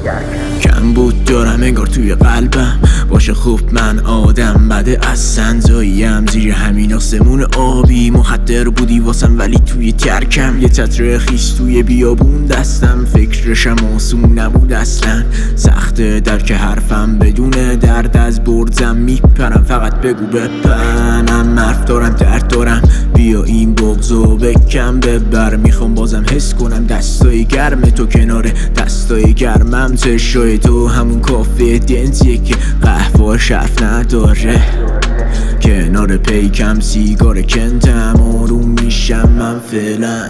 کم بود دارم انگار توی قلبم، باشه خوب من آدم بده از سنزاییم، زیر همین آسمون آبی مخدر بودی واسم ولی توی ترکم، یه چتر خیس توی بیابون دستم، فکرشم آسون نبود اصلا، سخته درک حرفم بدون درد از برزم میپرم، فقط بگو بپنم، حرف دارم درد دارم، بیا این بغضو بکم ببر، میخوام بازم حس کنم دستای گرم تو کنار دستای گرمم، چشای تو همون کافه دنسیه که قهوه شرف نداره، کنار پیکم سیگار کندم آروم میشم من فعلا.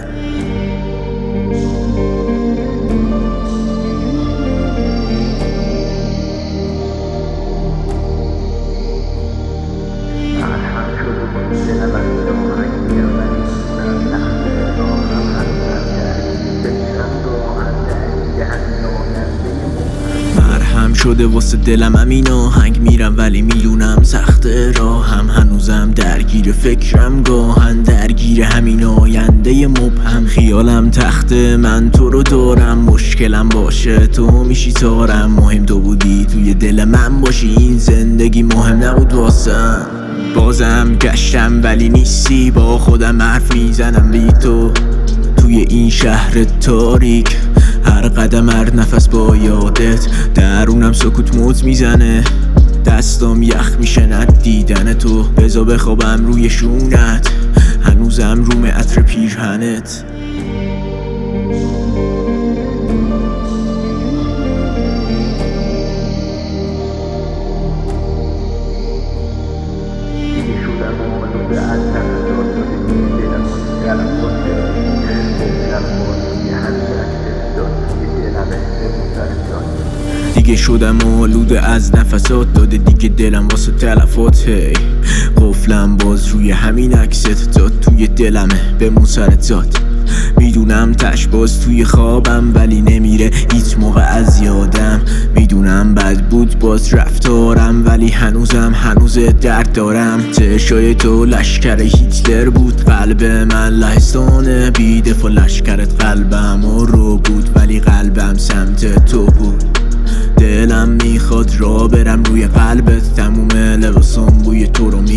مرهم شده واسه دلم همین آهنگ، میرم ولی میدونم سخته راهم، هنوزم درگیر فکرم گاهن درگیر همین آینده مبهم، خیالم تخته من تو رو دارم، مشکلم باشه تو میشی تارم، مهم تو بودی توی دل من باشی، این زندگی مهم نبود واسم، بازم گشتم ولی نیستی، با خودم حرف میزنم بی تو توی این شهر تاریک، هر قدم هر نفس با یادت، درونم سکوت موت میزنه، دستام یخ میشه ندیدن تو، بزا بخوابم روی شونت، هنوزم روم عطر پیرهنت. دیگه شدم آلود از نفسات داده، دیگه دلم واسه تلفات، هی قفلم باز روی همین عکست داد، توی دلمه بمون سرت زاد، میدونم تش باز توی خوابم ولی نمیره هیچ موقع از یادم، میدونم بد بود باز رفتارم ولی هنوز درد دارم، چشای تو لشکر هیتلر بود، قلب من لهستانه بیدفاع، لشکرت قلبم رو بود ولی قلبم سمت تو بود، دلم میخواد را برم روی قلبت، تموم لباسم بوی تو رو